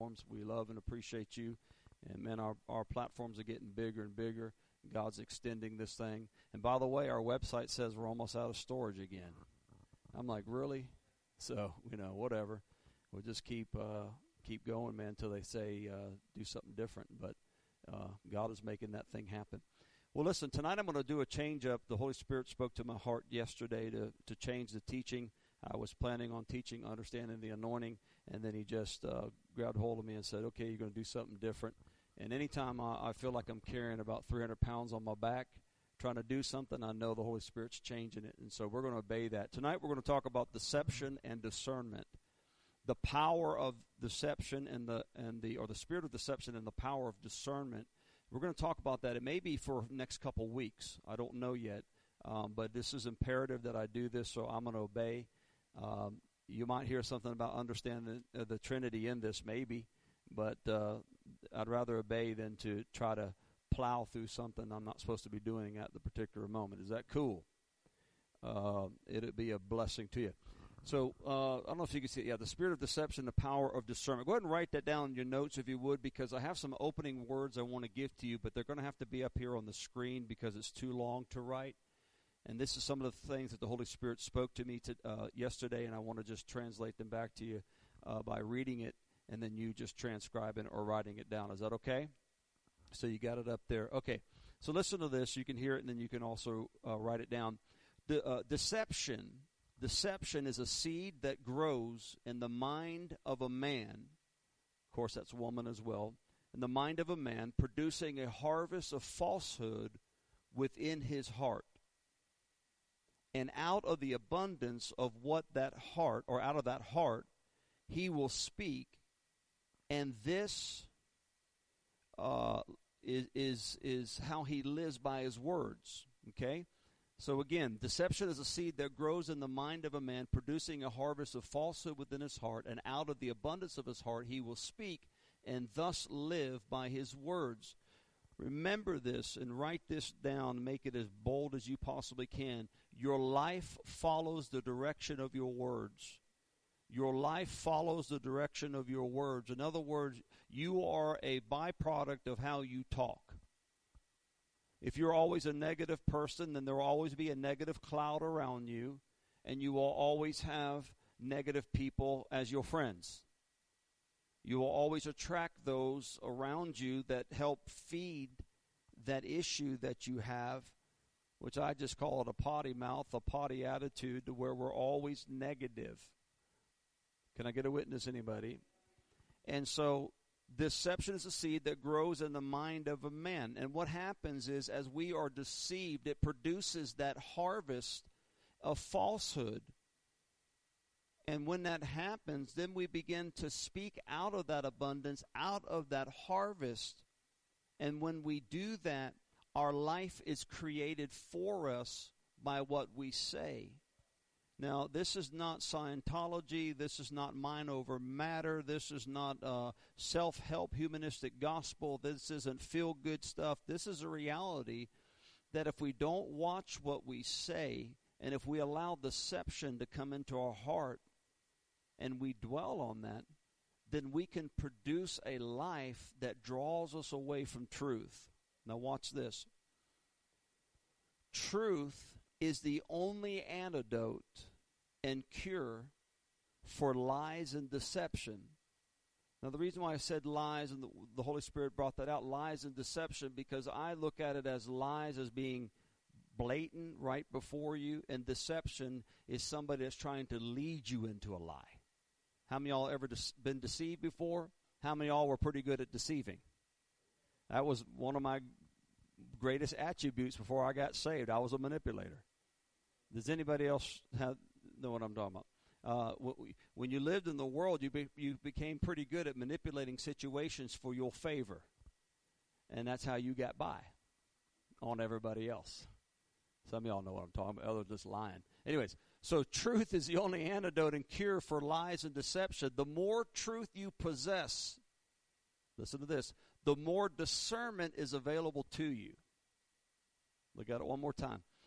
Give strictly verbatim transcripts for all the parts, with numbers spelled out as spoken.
platforms. We love and appreciate you. And, man, our, our platforms are getting bigger and bigger. God's extending this thing. And, by the way, our website says we're almost out of storage again. I'm like, really? So, you know, whatever. We'll just keep uh, keep going, man, until they say uh, do something different. But uh, God is making that thing happen. Well, listen, tonight I'm going to do a change-up. The Holy Spirit spoke to my heart yesterday to, to change the teaching. I was planning on teaching Understanding the Anointing, and then he just uh, grabbed hold of me and said, okay, you're going to do something different. And anytime I, I feel like I'm carrying about three hundred pounds on my back, trying to do something, I know the Holy Spirit's changing it. And so we're going to obey that. Tonight we're going to talk about deception and discernment. The power of deception and the and the or the spirit of deception and the power of discernment. We're going to talk about that. It may be for the next couple weeks. I don't know yet. Um, but this is imperative that I do this, so I'm going to obey. Um, you might hear something about understanding the, uh, the Trinity in this, maybe. But uh, I'd rather obey than to try to plow through something I'm not supposed to be doing at the particular moment. Is that cool? Uh, it'd be a blessing to you. So uh, I don't know if you can see it. Yeah, the spirit of deception, the power of discernment. Go ahead and write that down in your notes if you would, because I have some opening words I want to give to you, but they're going to have to be up here on the screen because it's too long to write. And this is some of the things that the Holy Spirit spoke to me to, uh, yesterday, and I want to just translate them back to you uh, by reading it, and then you just transcribing it or writing it down. Is that okay? So you got it up there. Okay. So listen to this. You can hear it, and then you can also uh, write it down. The uh, deception, deception is a seed that grows in the mind of a man. Of course, that's woman as well. In the mind of a man, producing a harvest of falsehood within his heart. And out of the abundance of what that heart, or out of that heart, he will speak. And this uh, is, is, is how he lives by his words. Okay? So again, deception is a seed that grows in the mind of a man, producing a harvest of falsehood within his heart. And out of the abundance of his heart, he will speak and thus live by his words. Remember this and write this down. Make it as bold as you possibly can. Your life follows the direction of your words. Your life follows the direction of your words. In other words, you are a byproduct of how you talk. If you're always a negative person, then there will always be a negative cloud around you, and you will always have negative people as your friends. You will always attract those around you that help feed that issue that you have, which I just call it a potty mouth, a potty attitude, to where we're always negative. Can I get a witness, anybody? And so deception is a seed that grows in the mind of a man. And what happens is, as we are deceived, it produces that harvest of falsehood. And when that happens, then we begin to speak out of that abundance, out of that harvest. And when we do that, our life is created for us by what we say. Now, this is not Scientology. This is not mind over matter. This is not uh, self-help humanistic gospel. This isn't feel-good stuff. This is a reality that if we don't watch what we say, and if we allow deception to come into our heart, and we dwell on that, then we can produce a life that draws us away from truth. Now watch this. Truth is the only antidote and cure for lies and deception. Now the reason why I said lies, and the, the Holy Spirit brought that out, lies and deception, because I look at it as lies as being blatant right before you, and deception is somebody that's trying to lead you into a lie. How many of y'all ever de- been deceived before? How many of y'all were pretty good at deceiving? That was one of my greatest attributes before I got saved. I was a manipulator. Does anybody else have, know what I'm talking about? Uh, when you lived in the world, you, be, you became pretty good at manipulating situations for your favor. And that's how you got by on everybody else. Some of y'all know what I'm talking about. Others just lying. Anyways, so truth is the only antidote and cure for lies and deception. The more truth you possess, listen to this, the more discernment is available to you. Look at it one more time.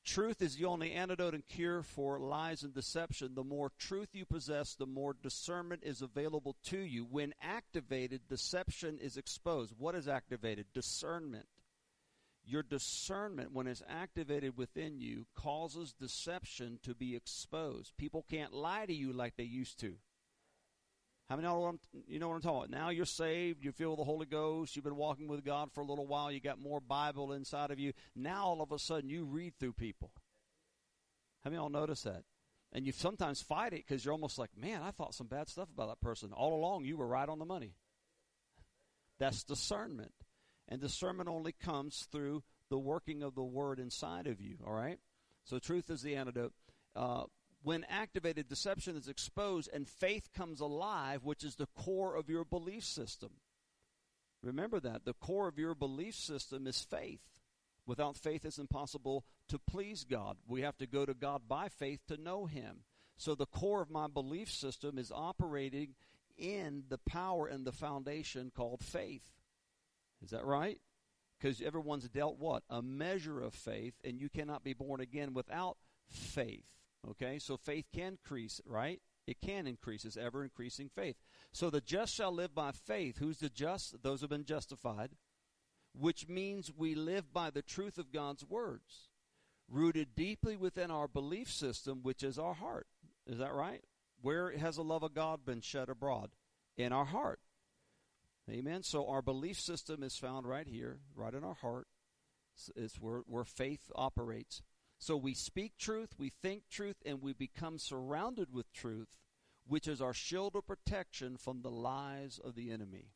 Truth is the only antidote and cure for lies and deception. The more truth you possess, the more discernment is available to you. When activated, deception is exposed. What is activated? Discernment. Your discernment, when it's activated within you, causes deception to be exposed. People can't lie to you like they used to. How many of you know what I'm, you know what I'm talking about? Now you're saved, you feel the Holy Ghost, you've been walking with God for a little while, you got more Bible inside of you. Now all of a sudden you read through people. How many of y'all notice that? And you sometimes fight it because you're almost like, man, I thought some bad stuff about that person. All along you were right on the money. That's discernment. And discernment only comes through the working of the Word inside of you, all right? So truth is the antidote. Uh, when activated, deception is exposed and faith comes alive, which is the core of your belief system. Remember that. The core of your belief system is faith. Without faith, it's impossible to please God. We have to go to God by faith to know Him. So the core of my belief system is operating in the power and the foundation called faith. Is that right? Because everyone's dealt what? A measure of faith, and you cannot be born again without faith. Okay, so faith can increase, right? It can increase. It's ever-increasing faith. So the just shall live by faith. Who's the just? Those who have been justified. Which means we live by the truth of God's words, rooted deeply within our belief system, which is our heart. Is that right? Where has the love of God been shed abroad? In our heart. Amen. So our belief system is found right here, right in our heart. It's where, where faith operates. So we speak truth, we think truth, and we become surrounded with truth, which is our shield of protection from the lies of the enemy.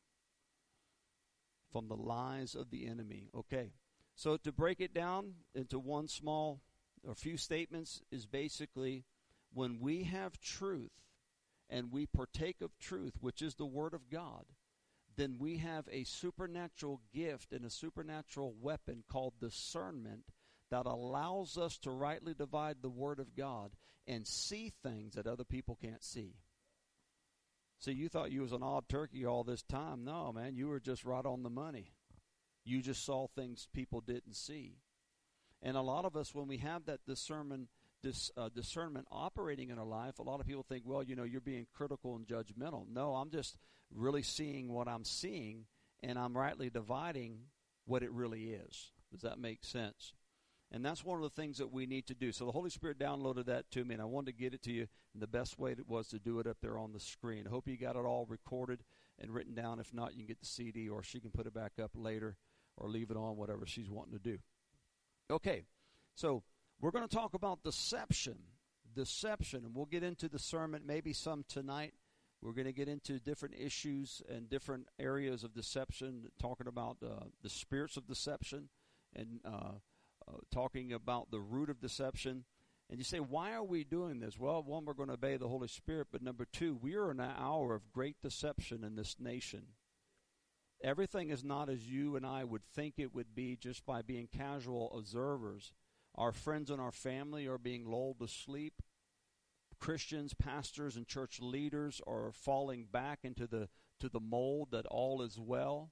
From the lies of the enemy. Okay. So to break it down into one small or few statements is basically when we have truth and we partake of truth, which is the Word of God, then we have a supernatural gift and a supernatural weapon called discernment that allows us to rightly divide the Word of God and see things that other people can't see. See, you thought you was an odd turkey all this time. No, man, you were just right on the money. You just saw things people didn't see. And a lot of us, when we have that discernment, dis, uh, discernment operating in our life, a lot of people think, well, you know, you're being critical and judgmental. No, I'm just really seeing what I'm seeing, and I'm rightly dividing what it really is. Does that make sense? And that's one of the things that we need to do. So the Holy Spirit downloaded that to me, and I wanted to get it to you. And the best way it was to do it up there on the screen. I hope you got it all recorded and written down. If not, you can get the C D, or she can put it back up later or leave it on, whatever she's wanting to do. Okay, so we're going to talk about deception. Deception, and we'll get into discernment maybe some tonight. We're going to get into different issues and different areas of deception, talking about uh, the spirits of deception and uh Uh, talking about the root of deception. And you say, why are we doing this? Well, one, we're going to obey the Holy Spirit, but number two, we are in an hour of great deception in this nation. Everything is not as you and I would think it would be just by being casual observers. Our friends and our family are being lulled to sleep. Christians, pastors, and church leaders are falling back into the to the mold that all is well.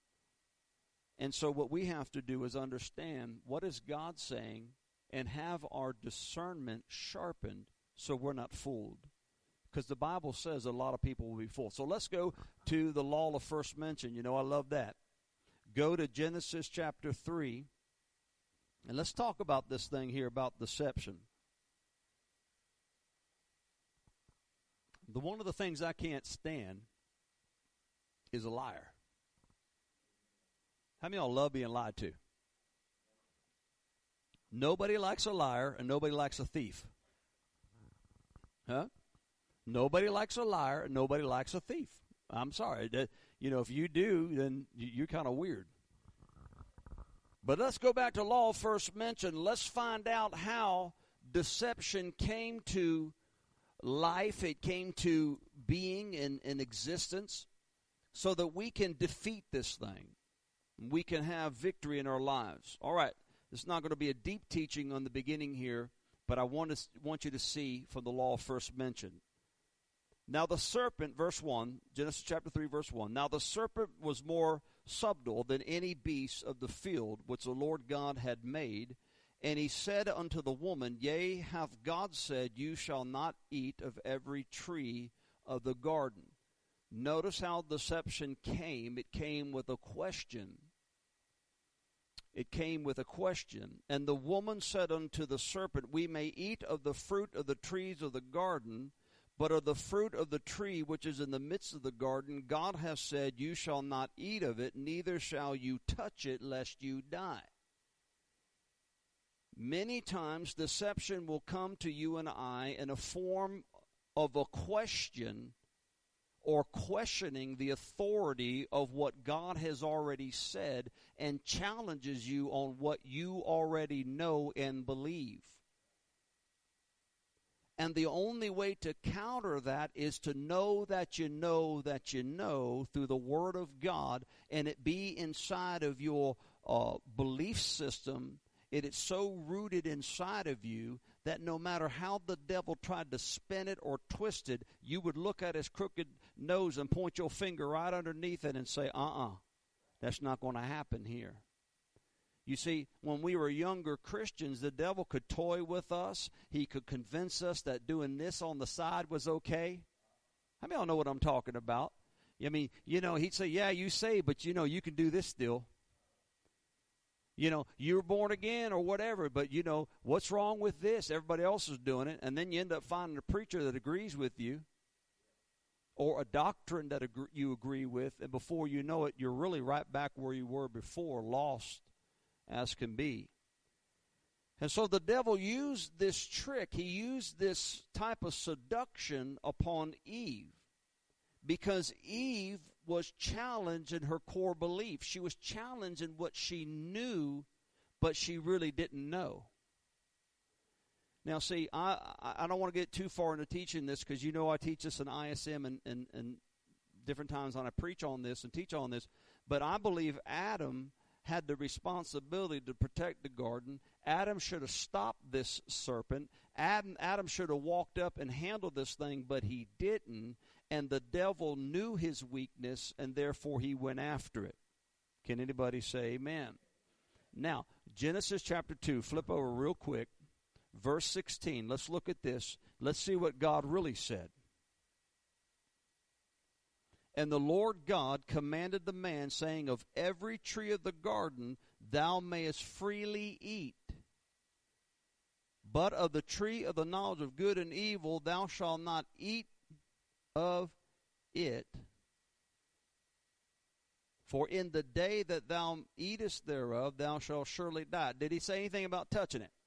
And so what we have to do is understand what is God saying and have our discernment sharpened so we're not fooled. Because the Bible says a lot of people will be fooled. So let's go to the law of first mention. You know, I love that. Go to Genesis chapter three, and let's talk about this thing here about deception. The one of the things I can't stand is a liar. How many of y'all love being lied to? Nobody likes a liar, and nobody likes a thief. Huh? Nobody likes a liar, and nobody likes a thief. I'm sorry. You know, if you do, then you're kind of weird. But let's go back to law first mentioned. Let's find out how deception came to life. It came to being and in, in existence so that we can defeat this thing. We can have victory in our lives. All right, it's not going to be a deep teaching on the beginning here, but I want to want you to see from the law first mentioned. Now the serpent, verse one, Genesis chapter three, verse one. Now the serpent was more subtle than any beast of the field which the Lord God had made, And he said unto the woman, Yea, hath God said, You shall not eat of every tree of the garden. Notice how deception came. It came with a question. It came with a question. And the woman said unto the serpent, We may eat of the fruit of the trees of the garden, but of the fruit of the tree which is in the midst of the garden, God hath said, You shall not eat of it, neither shall you touch it, lest you die. Many times deception will come to you and I in a form of a question or questioning the authority of what God has already said and challenges you on what you already know and believe. And the only way to counter that is to know that you know that you know through the Word of God, and it be inside of your uh, belief system. It is so rooted inside of you that no matter how the devil tried to spin it or twist it, you would look at his crooked nose and point your finger right underneath it and say, uh-uh, that's not going to happen here. You see, when we were younger Christians, the devil could toy with us. He could convince us that doing this on the side was okay. How many of y'all know what I'm talking about? I mean, you know, he'd say, yeah, you say, but you know, you can do this still. You know, you were born again or whatever, but, you know, what's wrong with this? Everybody else is doing it. And then you end up finding a preacher that agrees with you or a doctrine that agree, you agree with. And before you know it, you're really right back where you were before, lost as can be. And so the devil used this trick. He used this type of seduction upon Eve because Eve was challenged in her core belief. She was challenged in what she knew, but she really didn't know. Now, see, I, I don't want to get too far into teaching this because you know I teach this in I S M and, and, and different times when I preach on this and teach on this, but I believe Adam had the responsibility to protect the garden. Adam should have stopped this serpent. Adam, Adam should have walked up and handled this thing, but he didn't. And the devil knew his weakness, and therefore he went after it. Can anybody say amen? Now, Genesis chapter two, flip over real quick. Verse sixteen, let's look at this. Let's see what God really said. And the Lord God commanded the man, saying, Of every tree of the garden thou mayest freely eat, but of the tree of the knowledge of good and evil thou shalt not eat of it. For in the day that thou eatest thereof, thou shalt surely die. Did he say anything about touching it?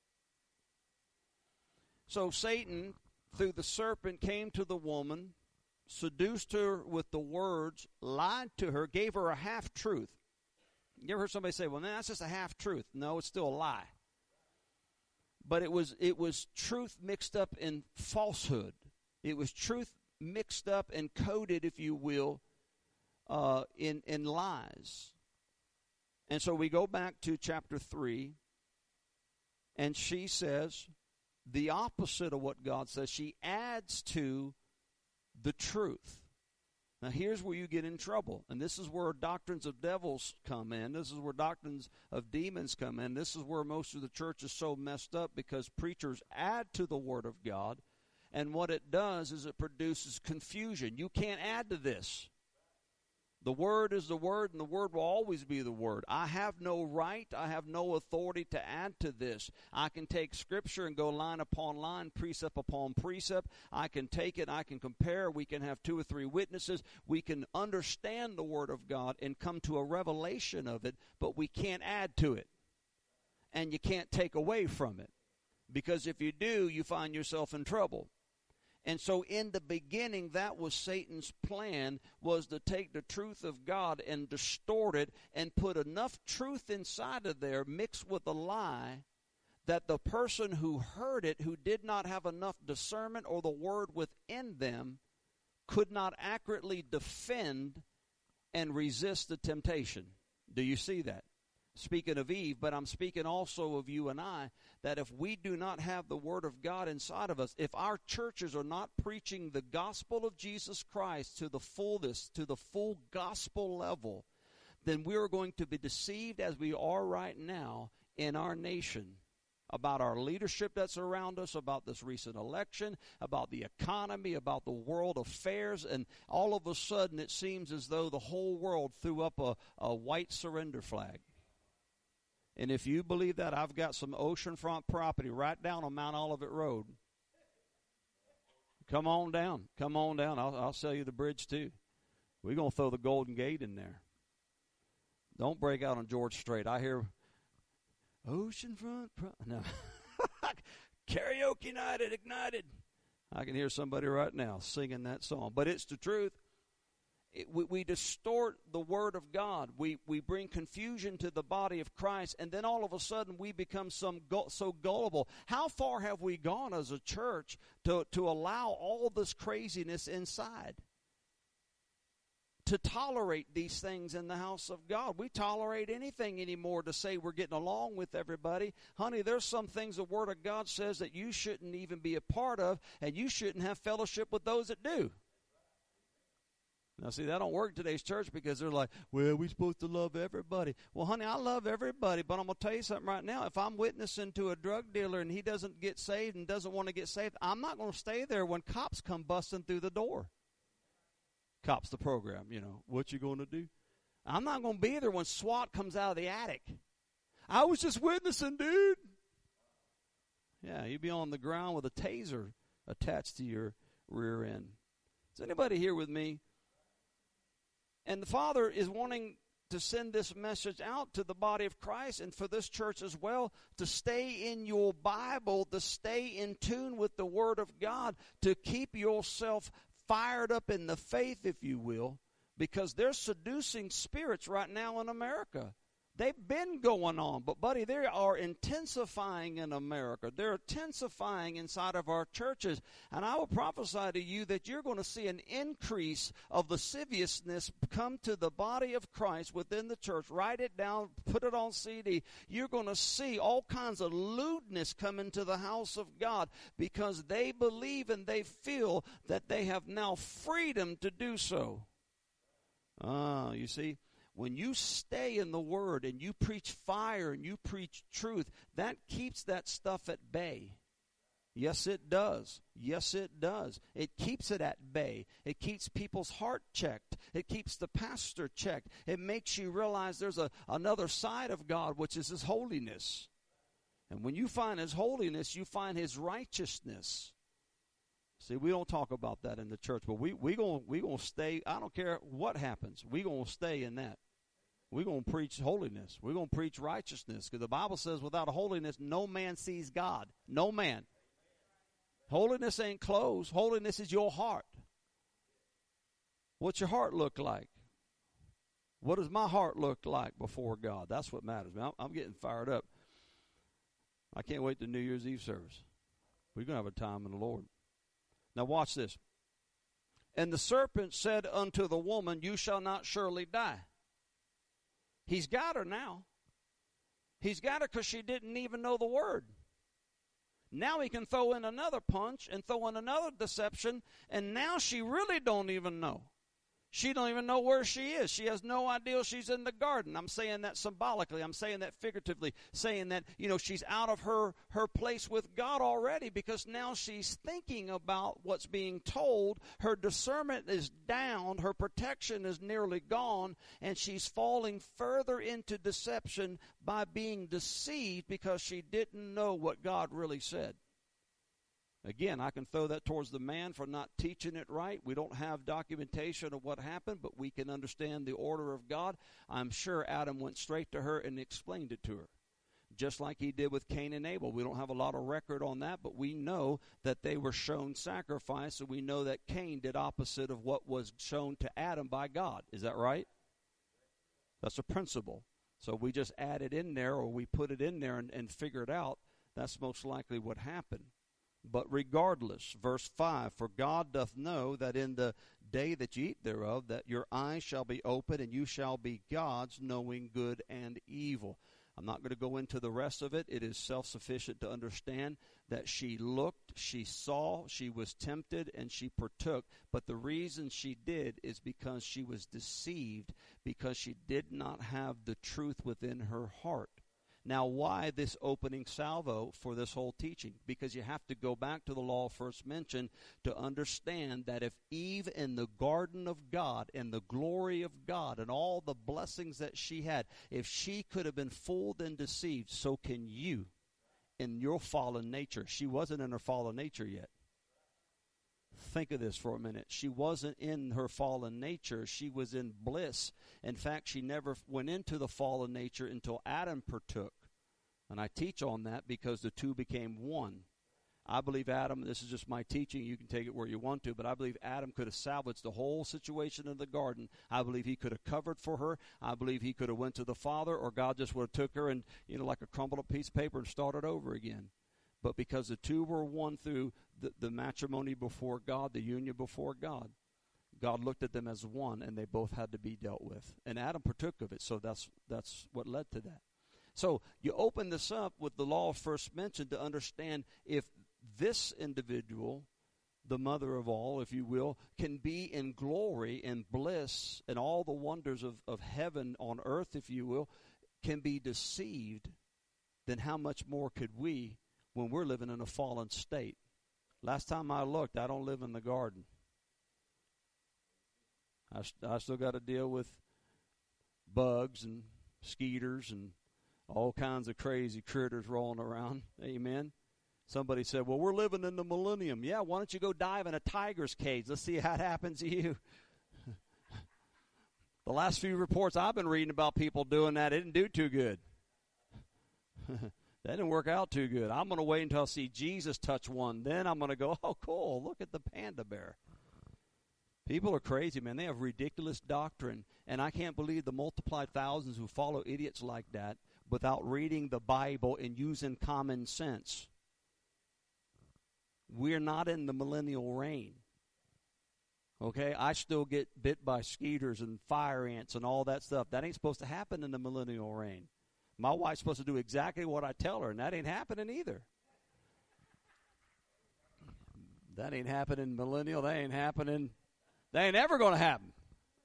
So Satan, through the serpent, came to the woman, seduced her with the words, lied to her, gave her a half-truth. You ever heard somebody say, well, man, that's just a half-truth? No, it's still a lie. But it was it was truth mixed up in falsehood. It was truth mixed up and coded, if you will, uh, in, in lies. And so we go back to chapter three, and she says the opposite of what God says. She adds to the truth. Now here's where you get in trouble, and this is where doctrines of devils come in. This is where doctrines of demons come in. This is where most of the church is so messed up because preachers add to the Word of God, and what it does is it produces confusion. You can't add to this. The Word is the Word, and the Word will always be the Word. I have no right, I have no authority to add to this. I can take Scripture and go line upon line, precept upon precept. I can take it, I can compare. We can have two or three witnesses. We can understand the Word of God and come to a revelation of it, but we can't add to it. And you can't take away from it. Because if you do, you find yourself in trouble. And so in the beginning, that was Satan's plan, was to take the truth of God and distort it and put enough truth inside of there mixed with a lie that the person who heard it, who did not have enough discernment or the Word within them, could not accurately defend and resist the temptation. Do you see that? Speaking of Eve, but I'm speaking also of you and I, that if we do not have the Word of God inside of us, if our churches are not preaching the gospel of Jesus Christ to the fullness, to the full gospel level, then we are going to be deceived as we are right now in our nation about our leadership that's around us, about this recent election, about the economy, about the world affairs, and all of a sudden it seems as though the whole world threw up a, a white surrender flag. And if you believe that, I've got some oceanfront property right down on Mount Olivet Road. Come on down. Come on down. I'll, I'll sell you the bridge too. We're going to throw the Golden Gate in there. Don't break out on George Strait. I hear oceanfront. Pro- no. Karaoke night at Ignited. I can hear somebody right now singing that song. But it's the truth. It, we, we distort the Word of God. We we bring confusion to the body of Christ, and then all of a sudden we become some gu- so gullible. How far have we gone as a church to, to allow all this craziness inside? To tolerate these things in the house of God. We tolerate anything anymore to say we're getting along with everybody. Honey, there's some things the Word of God says that you shouldn't even be a part of, and you shouldn't have fellowship with those that do. Now, see, that don't work in today's church because they're like, well, we're supposed to love everybody. Well, honey, I love everybody, but I'm going to tell you something right now. If I'm witnessing to a drug dealer and he doesn't get saved and doesn't want to get saved, I'm not going to stay there when cops come busting through the door. Cops the program, you know. What you going to do? I'm not going to be there when SWAT comes out of the attic. I was just witnessing, dude. Yeah, you'd be on the ground with a taser attached to your rear end. Is anybody here with me? And the Father is wanting to send this message out to the body of Christ and for this church as well, to stay in your Bible, to stay in tune with the Word of God, to keep yourself fired up in the faith, if you will, because there's seducing spirits right now in America. They've been going on, but buddy, they are intensifying in America. They're intensifying inside of our churches. And I will prophesy to you that you're going to see an increase of lasciviousness come to the body of Christ within the church. Write it down, put it on C D. You're going to see all kinds of lewdness come into the house of God because they believe and they feel that they have now freedom to do so. Ah, you see? When you stay in the Word and you preach fire and you preach truth, that keeps that stuff at bay. Yes, it does. Yes, it does. It keeps it at bay. It keeps people's heart checked. It keeps the pastor checked. It makes you realize there's a, another side of God, which is His holiness. And when you find His holiness, you find His righteousness. See, we don't talk about that in the church, but we we gonna we gonna stay. I don't care what happens. We gonna stay in that. We're gonna preach holiness. We're gonna preach righteousness, because the Bible says, without holiness, no man sees God. No man. Holiness ain't clothes. Holiness is your heart. What's your heart look like? What does my heart look like before God? That's what matters. Man, I'm, I'm getting fired up. I can't wait to New Year's Eve service. We're gonna have a time in the Lord. Now watch this. And the serpent said unto the woman, you shall not surely die. He's got her now. He's got her because she didn't even know the Word. Now he can throw in another punch and throw in another deception, and now she really don't even know. She don't even know where she is. She has no idea she's in the garden. I'm saying that symbolically. I'm saying that figuratively. Saying that, you know, she's out of her, her place with God already, because now she's thinking about what's being told. Her discernment is down. Her protection is nearly gone. And she's falling further into deception by being deceived because she didn't know what God really said. Again, I can throw that towards the man for not teaching it right. We don't have documentation of what happened, but we can understand the order of God. I'm sure Adam went straight to her and explained it to her, just like he did with Cain and Abel. We don't have a lot of record on that, but we know that they were shown sacrifice, and we know that Cain did opposite of what was shown to Adam by God. Is that right? That's a principle. So we just add it in there, or we put it in there and, and figure it out. That's most likely what happened. But regardless, verse five, for God doth know that in the day that ye eat thereof, that your eyes shall be open, and you shall be gods, knowing good and evil. I'm not going to go into the rest of it. It is self-sufficient to understand that she looked, she saw, she was tempted, and she partook. But the reason she did is because she was deceived, because she did not have the truth within her heart. Now, why this opening salvo for this whole teaching? Because you have to go back to the law first mentioned to understand that if Eve in the garden of God and the glory of God and all the blessings that she had, if she could have been fooled and deceived, so can you in your fallen nature. She wasn't in her fallen nature yet. Think of this for a minute. She wasn't in her fallen nature. She was in bliss. In fact, she never went into the fallen nature until Adam partook. And I teach on that because the two became one. I believe Adam, this is just my teaching, you can take it where you want to, but I believe Adam could have salvaged the whole situation in the garden. I believe he could have covered for her. I believe he could have went to the Father, or God just would have took her and, you know, like a crumbled up piece of paper and started over again. But because the two were one through the, the matrimony before God, the union before God, God looked at them as one, and they both had to be dealt with. And Adam partook of it, so that's that's what led to that. So you open this up with the law first mentioned to understand if this individual, the mother of all, if you will, can be in glory and bliss and all the wonders of, of heaven on earth, if you will, can be deceived, then how much more could we when we're living in a fallen state? Last time I looked, I don't live in the garden. I, I still got to deal with bugs and skeeters and all kinds of crazy critters rolling around. Amen. Somebody said, well, we're living in the millennium. Yeah, why don't you go dive in a tiger's cage? Let's see how it happens to you. The last few reports I've been reading about people doing that, it didn't do too good. That didn't work out too good. I'm going to wait until I see Jesus touch one. Then I'm going to go, oh, cool, look at the panda bear. People are crazy, man. They have ridiculous doctrine. And I can't believe the multiplied thousands who follow idiots like that without reading the Bible and using common sense. We're not in the millennial reign. Okay? I still get bit by skeeters and fire ants and all that stuff. That ain't supposed to happen in the millennial reign. My wife's supposed to do exactly what I tell her, and that ain't happening either. That ain't happening millennial. That ain't happening. That ain't ever going to happen.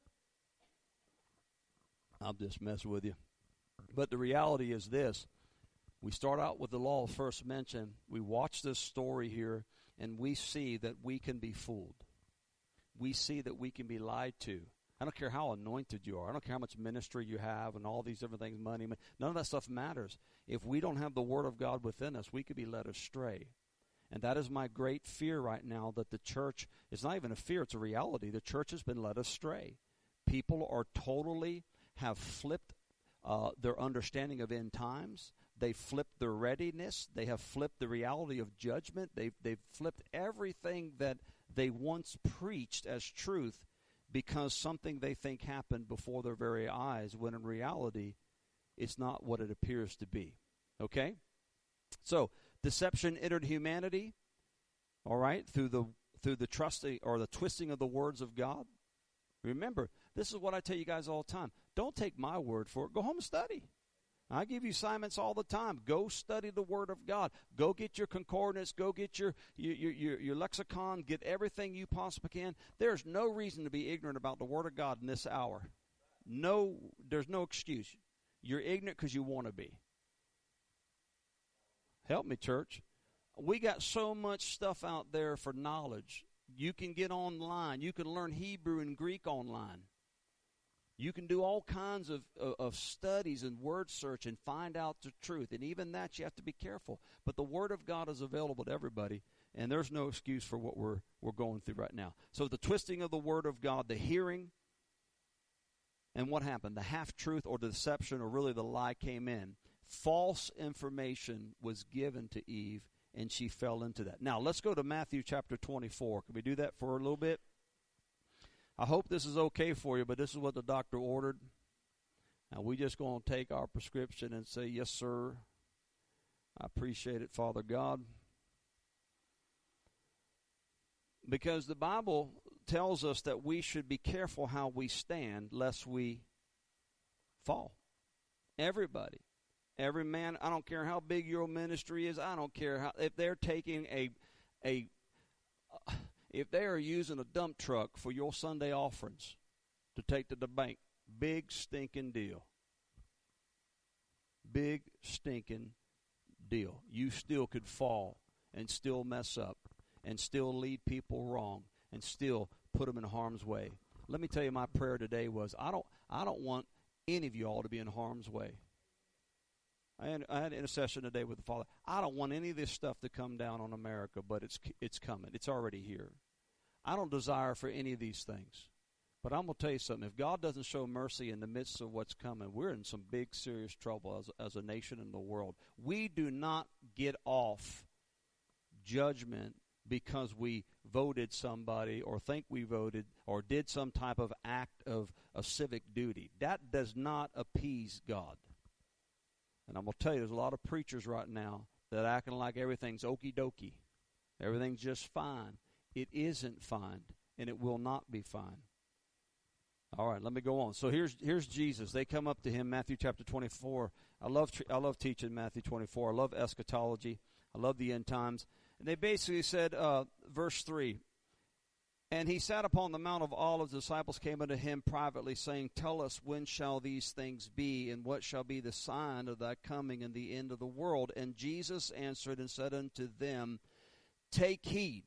I'm just messing with you. But the reality is this. We start out with the law first mentioned. We watch this story here, and we see that we can be fooled. We see that we can be lied to. I don't care how anointed you are. I don't care how much ministry you have and all these different things, money. None of that stuff matters. If we don't have the Word of God within us, we could be led astray. And that is my great fear right now, that the church, it's not even a fear, it's a reality. The church has been led astray. People are totally, have flipped uh, their understanding of end times. They've flipped their readiness. They have flipped the reality of judgment. They've, they've flipped everything that they once preached as truth, because something they think happened before their very eyes, when in reality, it's not what it appears to be. Okay? So, deception entered humanity, all right, through the through the trusting or the twisting of the words of God. Remember, this is what I tell you guys all the time. Don't take my word for it. Go home and study. I give you assignments all the time. Go study the Word of God. Go get your concordance. Go get your, your, your, your lexicon. Get everything you possibly can. There's no reason to be ignorant about the Word of God in this hour. No, there's no excuse. You're ignorant because you want to be. Help me, church. We got so much stuff out there for knowledge. You can get online. You can learn Hebrew and Greek online. You can do all kinds of, of, of studies and word search and find out the truth. And even that, you have to be careful. But the Word of God is available to everybody, and there's no excuse for what we're we're going through right now. So the twisting of the Word of God, the hearing, and what happened? The half-truth or the deception, or really the lie, came in. False information was given to Eve, and she fell into that. Now, let's go to Matthew chapter twenty-four. Can we do that for a little bit? I hope this is okay for you, but this is what the doctor ordered. Now, we just going to take our prescription and say, yes, sir. I appreciate it, Father God. Because the Bible tells us that we should be careful how we stand, lest we fall. Everybody. Every man, I don't care how big your ministry is. I don't care how, if they're taking a, a, uh, if they are using a dump truck for your Sunday offerings to take to the bank, big stinking deal. big stinking deal. You still could fall and still mess up and still lead people wrong and still put them in harm's way. Let me tell you, my prayer today was, I don't I don't want any of you all to be in harm's way. I had, I had intercession today with the Father. I don't want any of this stuff to come down on America, but it's it's coming. It's already here. I don't desire for any of these things. But I'm going to tell you something. If God doesn't show mercy in the midst of what's coming, we're in some big, serious trouble as, as a nation in the world. We do not get off judgment because we voted somebody or think we voted or did some type of act of a civic duty. That does not appease God. And I'm going to tell you, there's a lot of preachers right now that are acting like everything's okie dokie. Everything's just fine. It isn't fine, and it will not be fine. All right, let me go on. So here's here's Jesus. They come up to him, Matthew chapter twenty-four. I love I love teaching Matthew twenty-four. I love eschatology. I love the end times. And they basically said, uh, verse three, and he sat upon the Mount of Olives. The disciples came unto him privately, saying, Tell us, when shall these things be, and what shall be the sign of thy coming and the end of the world? And Jesus answered and said unto them, Take heed.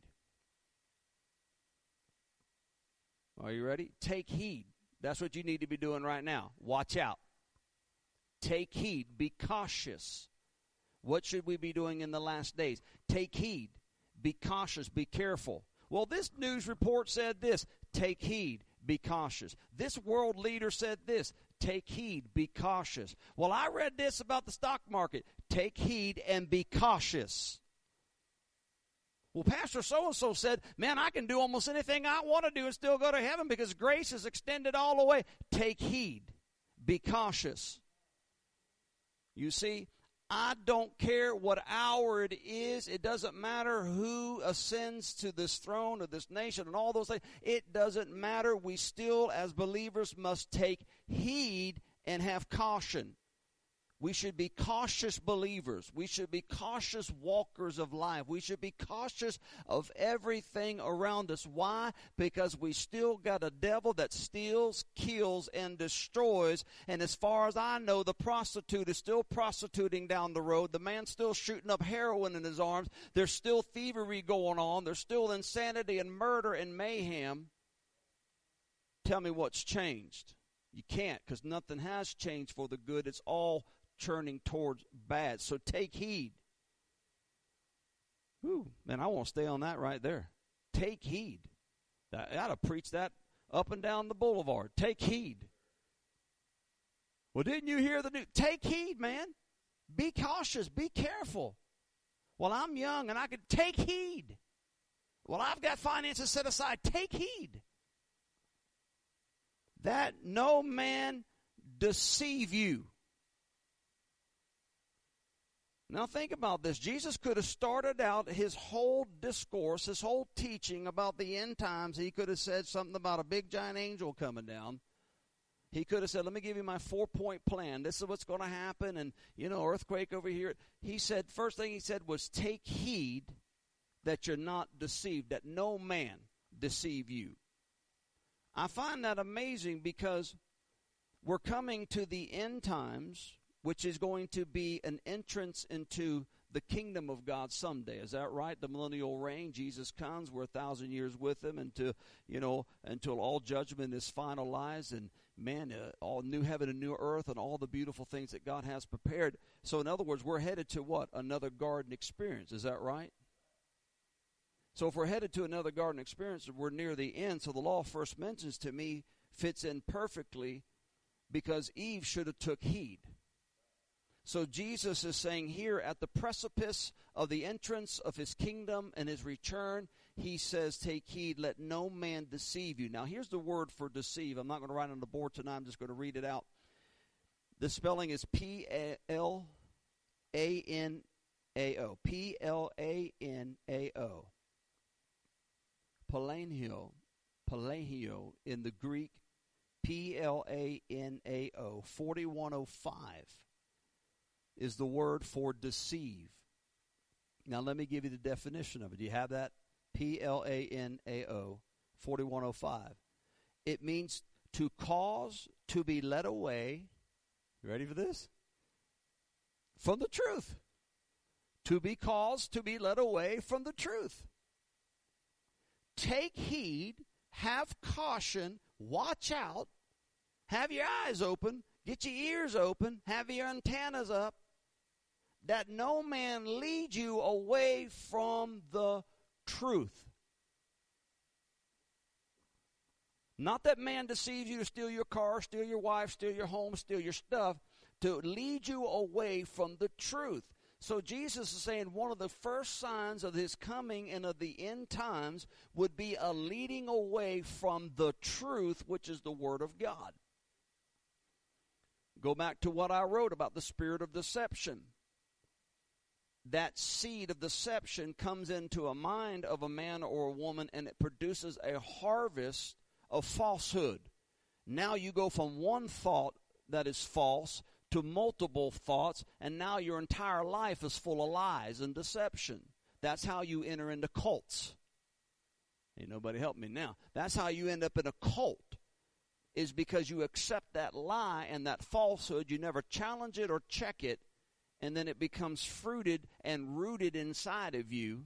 Are you ready? Take heed. That's what you need to be doing right now. Watch out. Take heed. Be cautious. What should we be doing in the last days? Take heed. Be cautious. Be careful. Well, this news report said this. Take heed. Be cautious. This world leader said this. Take heed. Be cautious. Well, I read this about the stock market. Take heed and be cautious. Well, Pastor so-and-so said, man, I can do almost anything I want to do and still go to heaven because grace is extended all the way. Take heed. Be cautious. You see, I don't care what hour it is. It doesn't matter who ascends to this throne of this nation and all those things. It doesn't matter. We still, as believers, must take heed and have caution. We should be cautious believers. We should be cautious walkers of life. We should be cautious of everything around us. Why? Because we still got a devil that steals, kills, and destroys. And as far as I know, the prostitute is still prostituting down the road. The man's still shooting up heroin in his arms. There's still thievery going on. There's still insanity and murder and mayhem. Tell me what's changed. You can't, because nothing has changed for the good. It's all turning towards bad. So take heed. Whew, man, I want to stay on that right there. Take heed. I ought to preach that up and down the boulevard. Take heed. Well, didn't you hear the news? Take heed, man. Be cautious. Be careful. Well, I'm young and I could take heed. Well, I've got finances set aside. Take heed. That no man deceive you. Now think about this. Jesus could have started out his whole discourse, his whole teaching about the end times. He could have said something about a big giant angel coming down. He could have said, let me give you my four-point plan. This is what's going to happen, and, you know, earthquake over here. He said, first thing he said was, take heed that you're not deceived, that no man deceive you. I find that amazing because we're coming to the end times, which is going to be an entrance into the kingdom of God someday. Is that right? The millennial reign, Jesus comes, we're a thousand years with him until, you know, until all judgment is finalized and, man, uh, all new heaven and new earth and all the beautiful things that God has prepared. So, in other words, we're headed to what? Another garden experience. Is that right? So if we're headed to another garden experience, we're near the end. So the law first mentions to me fits in perfectly because Eve should have took heed. So Jesus is saying here at the precipice of the entrance of his kingdom and his return, he says, take heed, let no man deceive you. Now here's the word for deceive. I'm not going to write it on the board tonight. I'm just going to read it out. The spelling is P L A N A O. P L A N A O. Palanio. Palanio in the Greek. P L A N A O. forty-one oh five. Is the word for deceive. Now let me give you the definition of it. Do you have that? P L A N A O, forty-one oh five. It means to cause to be led away. You ready for this? from the truth. To be caused to be led away from the truth. Take heed, have caution, watch out, have your eyes open, get your ears open, have your antennas up, that no man lead you away from the truth. Not that man deceives you to steal your car, steal your wife, steal your home, steal your stuff, to lead you away from the truth. So Jesus is saying one of the first signs of his coming and of the end times would be a leading away from the truth, which is the Word of God. Go back to what I wrote about the spirit of deception. That seed of deception comes into a mind of a man or a woman, and it produces a harvest of falsehood. Now you go from one thought that is false to multiple thoughts, and now your entire life is full of lies and deception. That's how you enter into cults. Ain't nobody help me now. That's how you end up in a cult, is because you accept that lie and that falsehood. You never challenge it or check it, and then it becomes fruited and rooted inside of you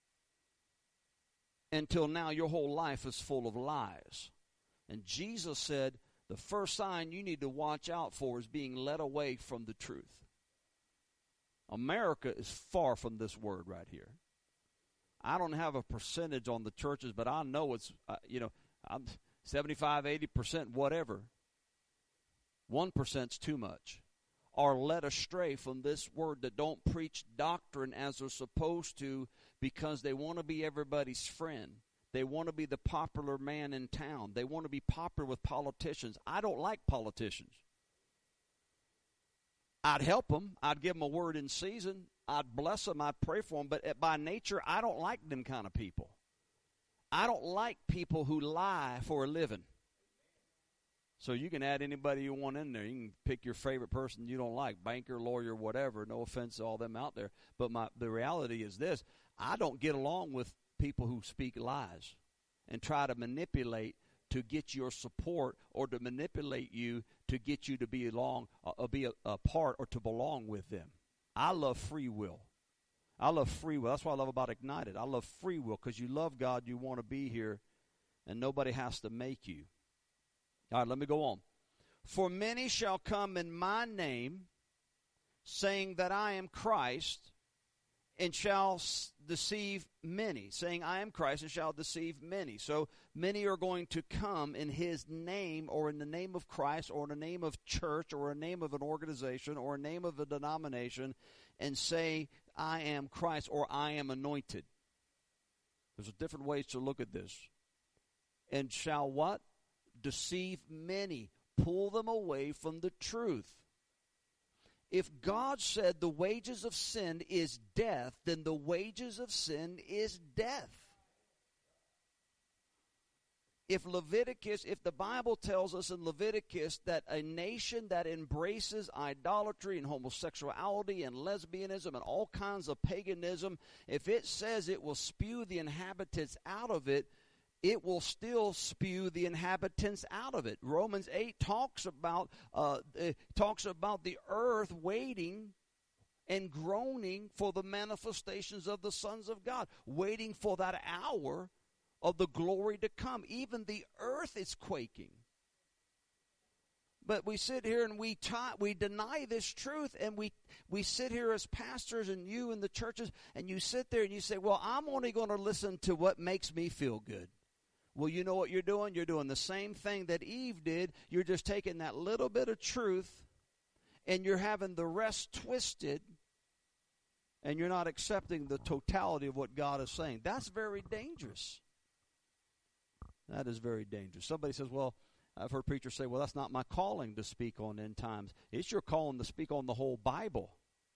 until now your whole life is full of lies. And Jesus said the first sign you need to watch out for is being led away from the truth. America is far from this word right here. I don't have a percentage on the churches, but I know it's, uh, you know, I'm seventy-five, eighty percent, whatever. one percent's too much. Are led astray from this word, that don't preach doctrine as they're supposed to because they want to be everybody's friend. They want to be the popular man in town. They want to be popular with politicians. I don't like politicians. I'd help them. I'd give them a word in season. I'd bless them. I'd pray for them. But by nature, I don't like them kind of people. I don't like people who lie for a living. So you can add anybody you want in there. You can pick your favorite person you don't like, banker, lawyer, whatever. No offense to all them out there. But my the reality is this. I don't get along with people who speak lies and try to manipulate to get your support, or to manipulate you to get you to be along, uh, be a, a part or to belong with them. I love free will. I love free will. That's what I love about Ignited. I love free will because you love God, you want to be here, and nobody has to make you. All right, let me go on. For many shall come in my name, saying that I am Christ, and shall s- deceive many. Saying I am Christ, and shall deceive many. So many are going to come in his name, or in the name of Christ, or in the name of church, or in the name of an organization, or a name of a denomination, and say I am Christ, or I am anointed. There's different ways to look at this. And shall what? Deceive many, pull them away from the truth. If God said the wages of sin is death, then the wages of sin is death. If Leviticus, if the Bible tells us in Leviticus that a nation that embraces idolatry and homosexuality and lesbianism and all kinds of paganism, if it says it will spew the inhabitants out of it, it will still spew the inhabitants out of it. Romans eight talks about uh, talks about the earth waiting and groaning for the manifestations of the sons of God, waiting for that hour of the glory to come. Even the earth is quaking. But we sit here and we ta- we deny this truth, and we we sit here as pastors, and you in the churches, and you sit there and you say, well, I'm only going to listen to what makes me feel good. Well, you know what you're doing? You're doing the same thing that Eve did. You're just taking that little bit of truth, and you're having the rest twisted, and you're not accepting the totality of what God is saying. That's very dangerous. That is very dangerous. Somebody says, well, I've heard preachers say, well, that's not my calling to speak on end times. It's your calling to speak on the whole Bible.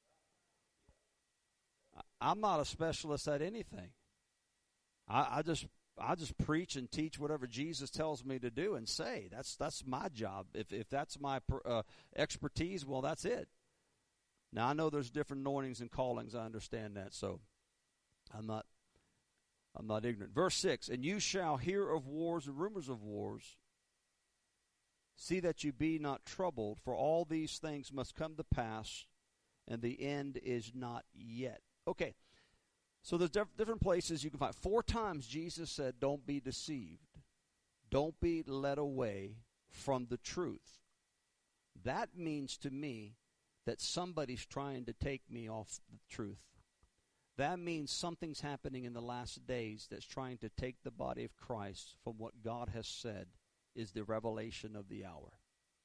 I'm not a specialist at anything. I, I just... I just preach and teach whatever Jesus tells me to do and say. That's that's my job. If if that's my uh, expertise, well, that's it. Now, I know there's different anointings and callings. I understand that, so I'm not I'm not ignorant. Verse six, and you shall hear of wars and rumors of wars. See that you be not troubled, for all these things must come to pass, and the end is not yet. Okay, so there's diff- different places you can find. Four times Jesus said, don't be deceived. Don't be led away from the truth. That means to me that somebody's trying to take me off the truth. That means something's happening in the last days that's trying to take the body of Christ from what God has said is the revelation of the hour.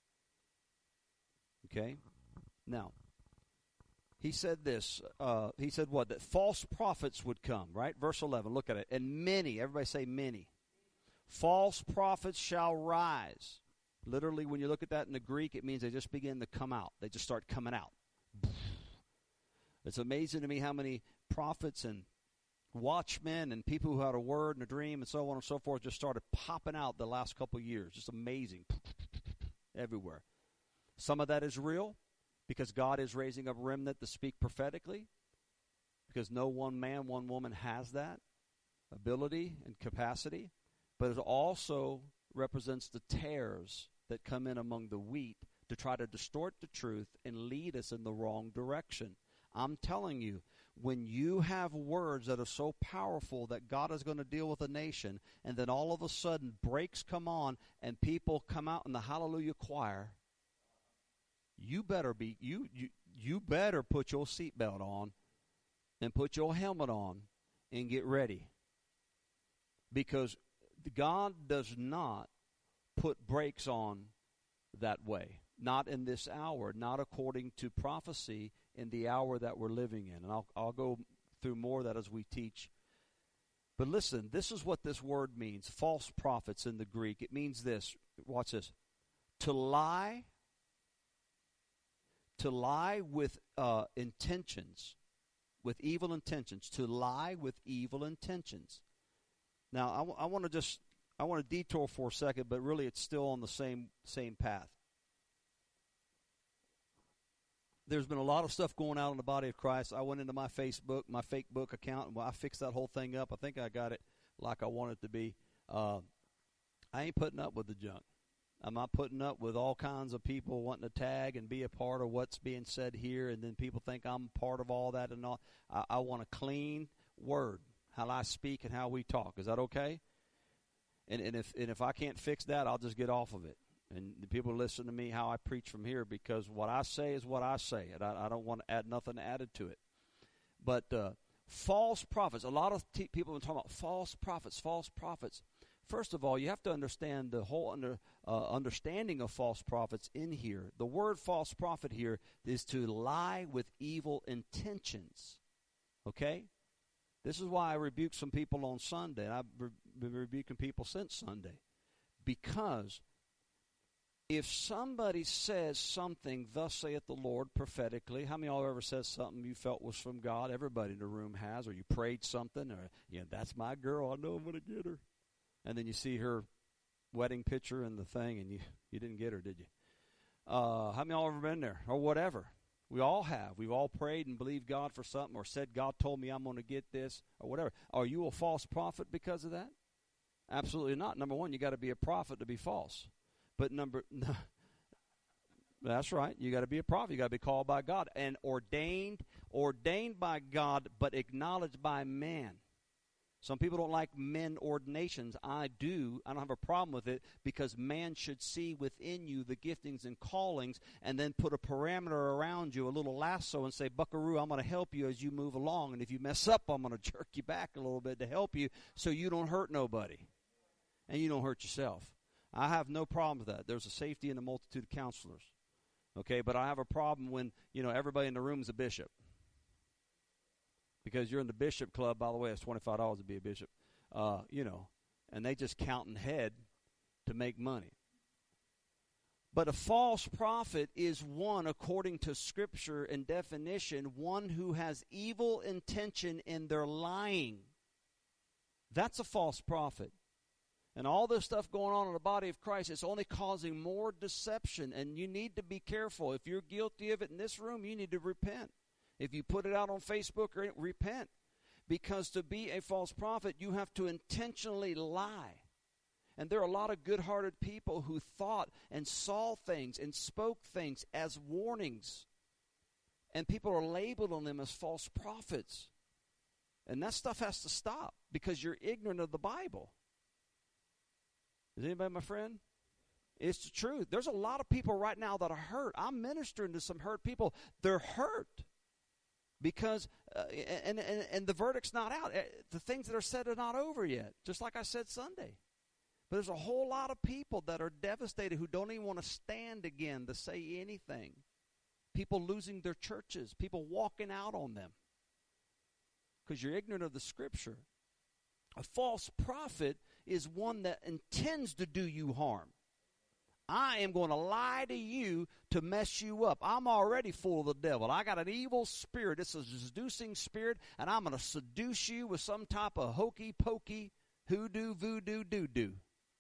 Okay? Now, he said this. Uh, he said what? That false prophets would come, right? Verse eleven, look at it. And many, everybody say many. False prophets shall rise. Literally, when you look at that in the Greek, it means they just begin to come out. They just start coming out. It's amazing to me how many prophets and watchmen and people who had a word and a dream and so on and so forth just started popping out the last couple of years. Just amazing. Everywhere. Some of that is real because God is raising up a remnant to speak prophetically because no one man, one woman has that ability and capacity. But it also represents the tares that come in among the wheat to try to distort the truth and lead us in the wrong direction. I'm telling you, when you have words that are so powerful that God is going to deal with a nation, and then all of a sudden breaks come on and people come out in the hallelujah choir, you better be you you you better put your seatbelt on and put your helmet on and get ready. Because God does not put brakes on that way. Not in this hour, not according to prophecy in the hour that we're living in. And I'll, I'll go through more of that as we teach. But listen, this is what this word means, false prophets in the Greek. It means this, watch this, to lie, to lie with uh, intentions, with evil intentions, to lie with evil intentions. Now, I, w- I want to just, I want to detour for a second, but really it's still on the same same path. There's been a lot of stuff going out in the body of Christ. I went into my Facebook, my fake book account, and well, I fixed that whole thing up. I think I got it like I want it to be. Uh, I ain't putting up with the junk. I'm not putting up with all kinds of people wanting to tag and be a part of what's being said here, and then people think I'm part of all that and all. I, I want a clean word, how I speak and how we talk. Is that okay? And, and if and if I can't fix that, I'll just get off of it. And the people listen to me how I preach from here because what I say is what I say, and I, I don't want to add nothing added to it. But uh, false prophets, a lot of t- people have been talking about false prophets, false prophets. First of all, you have to understand the whole under, uh, understanding of false prophets in here. The word false prophet here is to lie with evil intentions. Okay? This is why I rebuke some people on Sunday, and I've re- been rebuking people since Sunday. Because if somebody says something, thus saith the Lord, prophetically, how many of y'all ever said something you felt was from God? Everybody in the room has, or you prayed something, or, yeah, that's my girl, I know I'm going to get her. And then you see her wedding picture in the thing, and you, you didn't get her, did you? Uh, how many of y'all ever been there, or whatever? We all have. We've all prayed and believed God for something, or said, God told me I'm going to get this, or whatever. Are you a false prophet because of that? Absolutely not. Number one, you got to be a prophet to be false. But number, no, that's right. You got to be a prophet. You got to be called by God and ordained, ordained by God, but acknowledged by man. Some people don't like men ordinations. I do. I don't have a problem with it because man should see within you the giftings and callings and then put a parameter around you, a little lasso, and say, Buckaroo, I'm going to help you as you move along. And if you mess up, I'm going to jerk you back a little bit to help you so you don't hurt nobody and you don't hurt yourself. I have no problem with that. There's a safety in a multitude of counselors. Okay, but I have a problem when, you know, everybody in the room is a bishop. Because you're in the bishop club, by the way, it's twenty-five dollars to be a bishop, uh, you know, and they just counting head to make money. But a false prophet is one, according to Scripture and definition, one who has evil intention in their lying. That's a false prophet. And all this stuff going on in the body of Christ, it's only causing more deception, and you need to be careful. If you're guilty of it in this room, you need to repent. If you put it out on Facebook, or repent. Because to be a false prophet, you have to intentionally lie. And there are a lot of good-hearted people who thought and saw things and spoke things as warnings. And people are labeling them as false prophets. And that stuff has to stop because you're ignorant of the Bible. Is anybody my friend? It's the truth. There's a lot of people right now that are hurt. I'm ministering to some hurt people. They're hurt because, uh, and, and, and the verdict's not out. The things that are said are not over yet, just like I said Sunday. But there's a whole lot of people that are devastated who don't even want to stand again to say anything. People losing their churches, people walking out on them because you're ignorant of the Scripture. A false prophet is one that intends to do you harm. I am going to lie to you to mess you up. I'm already full of the devil. I got an evil spirit. It's a seducing spirit, and I'm going to seduce you with some type of hokey-pokey, hoodoo, voodoo, doo-doo.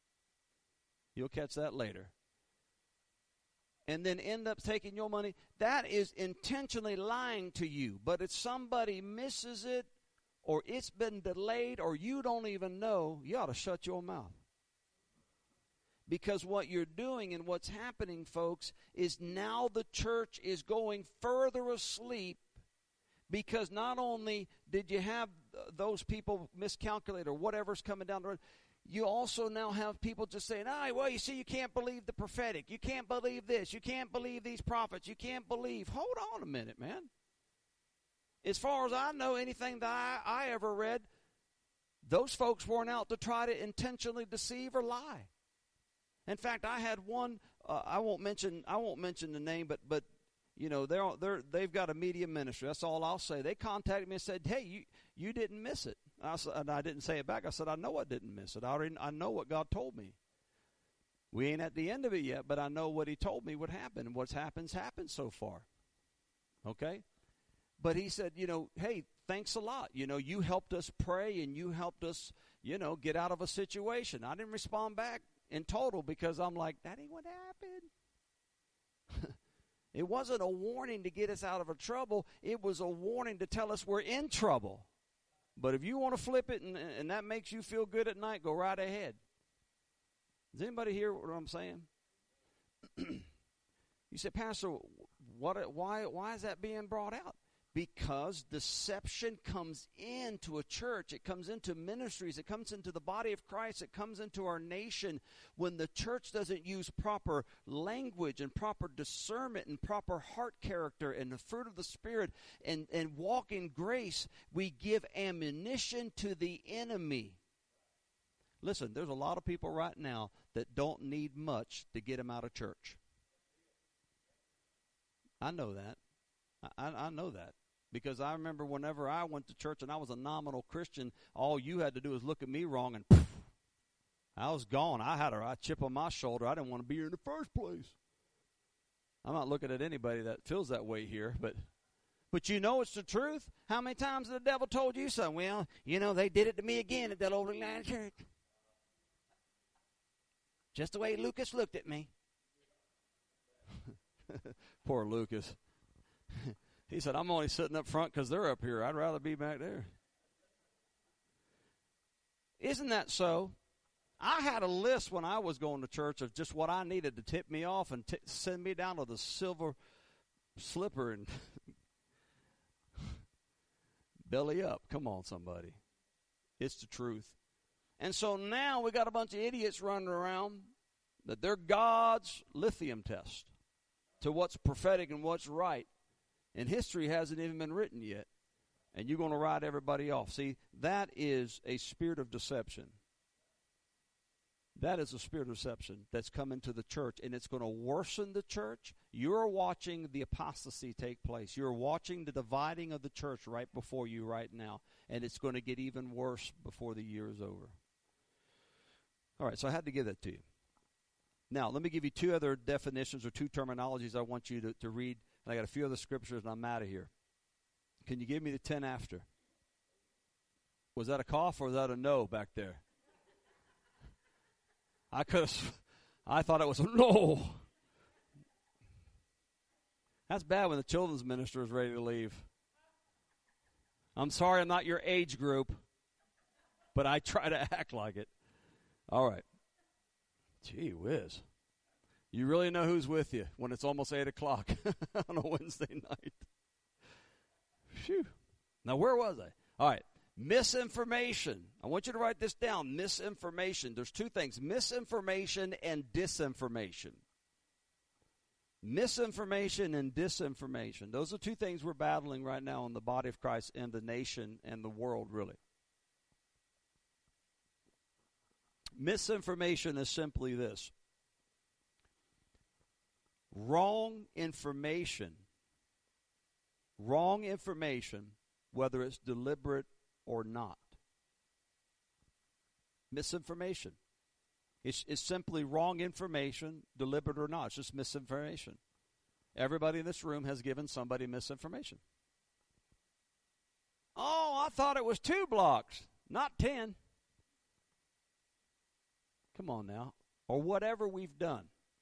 You'll catch that later. And then end up taking your money. That is intentionally lying to you. But if somebody misses it, or it's been delayed, or you don't even know, you ought to shut your mouth. Because what you're doing and what's happening, folks, is now the church is going further asleep because not only did you have those people miscalculate or whatever's coming down the road, you also now have people just saying, ah, well, you see, you can't believe the prophetic. You can't believe this. You can't believe these prophets. You can't believe. Hold on a minute, man. As far as I know, anything that I, I ever read, those folks weren't out to try to intentionally deceive or lie. In fact, I had one. Uh, I won't mention. I won't mention the name, but but you know they're they're they've got a media ministry. That's all I'll say. They contacted me and said, "Hey, you you didn't miss it." I said, and I didn't say it back. I said, "I know I didn't miss it. I already I know what God told me. We ain't at the end of it yet, but I know what He told me would happen, and what's happened's happened so far." Okay, but he said, you know, hey, thanks a lot. You know, you helped us pray, and you helped us, you know, get out of a situation. I didn't respond back in total because I'm like, that ain't what happened. It wasn't a warning to get us out of a trouble. It was a warning to tell us we're in trouble. But if you want to flip it and, and that makes you feel good at night, go right ahead. Does anybody hear what I'm saying? You say, Pastor, what, why, why is that being brought out? Because deception comes into a church. It comes into ministries. It comes into the body of Christ. It comes into our nation when the church doesn't use proper language and proper discernment and proper heart character and the fruit of the Spirit and, and walk in grace. We give ammunition to the enemy. Listen, there's a lot of people right now that don't need much to get them out of church. I know that. I, I know that. Because I remember whenever I went to church and I was a nominal Christian, all you had to do was look at me wrong and poof, I was gone. I had a, a chip on my shoulder. I didn't want to be here in the first place. I'm not looking at anybody that feels that way here, but but you know it's the truth. How many times has the devil told you something? Well, you know, they did it to me again at that old line church. Just the way Lucas looked at me. Poor Lucas. He said, I'm only sitting up front because they're up here. I'd rather be back there. Isn't that so? I had a list when I was going to church of just what I needed to tip me off and t- send me down to the silver slipper and belly up. Come on, somebody. It's the truth. And so now we got a bunch of idiots running around that they're God's lithium test to what's prophetic and what's right. And history hasn't even been written yet. And you're going to write everybody off. See, that is a spirit of deception. That is a spirit of deception that's come into the church. And it's going to worsen the church. You're watching the apostasy take place. You're watching the dividing of the church right before you right now. And it's going to get even worse before the year is over. All right, so I had to give that to you. Now, let me give you two other definitions or two terminologies I want you to, to read. I got a few other scriptures, and I'm out of here. Can you give me the ten after? Was that a cough or was that a no back there? I could have. I thought it was a no. That's bad when the children's minister is ready to leave. I'm sorry I'm not your age group, but I try to act like it. All right. Gee whiz. You really know who's with you when it's almost eight o'clock on a Wednesday night. Phew. Now, where was I? All right. Misinformation. I want you to write this down. Misinformation. There's two things, misinformation and disinformation. Misinformation and disinformation. Those are two things we're battling right now in the body of Christ and the nation and the world, really. Misinformation is simply this. Wrong information. Wrong information, whether it's deliberate or not. Misinformation. It's, it's simply wrong information, deliberate or not. It's just misinformation. Everybody in this room has given somebody misinformation. Oh, I thought it was two blocks, not ten. Come on now. Or whatever we've done.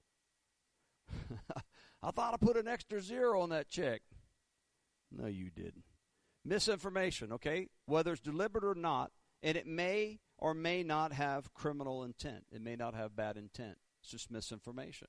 I thought I put an extra zero on that check. No, you didn't. Misinformation, okay? Whether it's deliberate or not, and it may or may not have criminal intent. It may not have bad intent. It's just misinformation.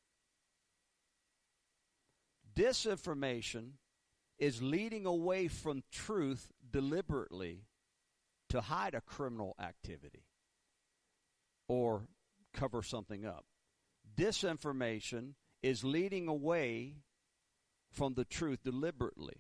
Disinformation is leading away from truth deliberately to hide a criminal activity or cover something up. Disinformation is leading away from the truth deliberately.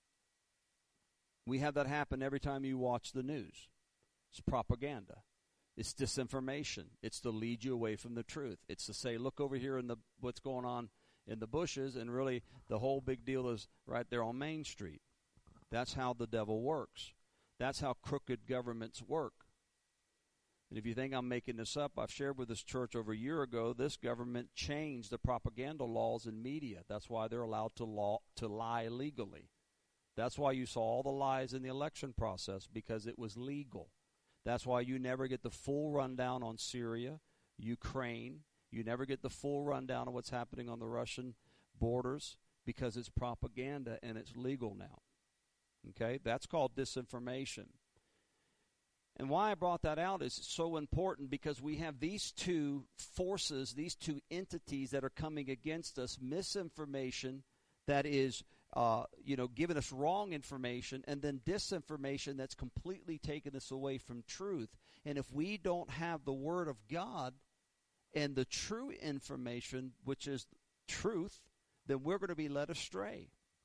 We have that happen every time you watch the news. It's propaganda. It's disinformation. It's to lead you away from the truth. It's to say, look over here in the what's going on in the bushes, and really the whole big deal is right there on Main Street. That's how the devil works. That's how crooked governments work. And if you think I'm making this up, I've shared with this church over a year ago, this government changed the propaganda laws in media. That's why they're allowed to law to lie legally. That's why you saw all the lies in the election process, because it was legal. That's why you never get the full rundown on Syria, Ukraine. You never get the full rundown of what's happening on the Russian borders, because it's propaganda and it's legal now. Okay? That's called disinformation. And why I brought that out is so important, because we have these two forces, these two entities that are coming against us. Misinformation that is, uh, you know, giving us wrong information, and then disinformation that's completely taking us away from truth. And if we don't have the Word of God and the true information, which is truth, then we're going to be led astray.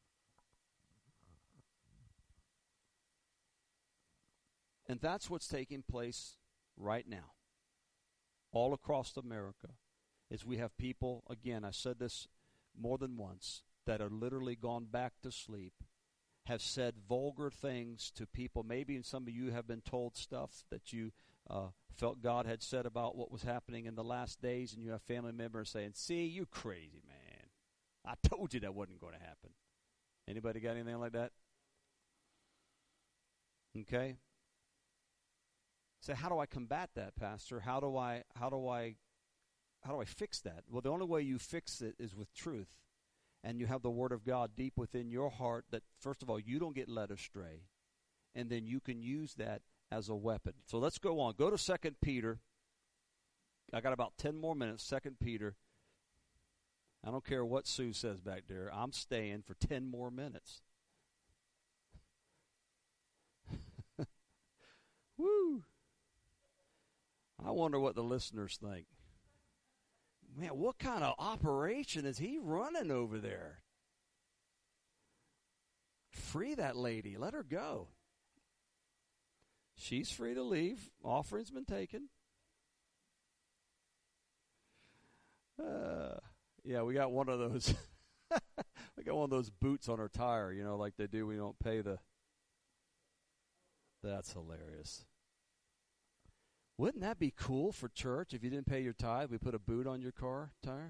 And that's what's taking place right now, all across America, is we have people, again, I said this more than once, that are literally gone back to sleep, have said vulgar things to people. Maybe some of you have been told stuff that you uh, felt God had said about what was happening in the last days, and you have family members saying, see, you crazy, man. I told you that wasn't going to happen. Anybody got anything like that? Okay. So how do I combat that, Pastor? How do I how do I how do I fix that? Well, the only way you fix it is with truth. And you have the Word of God deep within your heart that, first of all, you don't get led astray. And then you can use that as a weapon. So let's go on. Go to Second Peter. I got about ten more minutes. Second Peter. I don't care what Sue says back there. I'm staying for ten more minutes. Woo! I wonder what the listeners think. Man, what kind of operation is he running over there? Free that lady. Let her go. She's free to leave. Offering's been taken. Uh, yeah, we got one of those. We got one of those boots on her tire, you know, like they do. We don't pay the. That's hilarious. Wouldn't that be cool for church if you didn't pay your tithe? We put a boot on your car tire?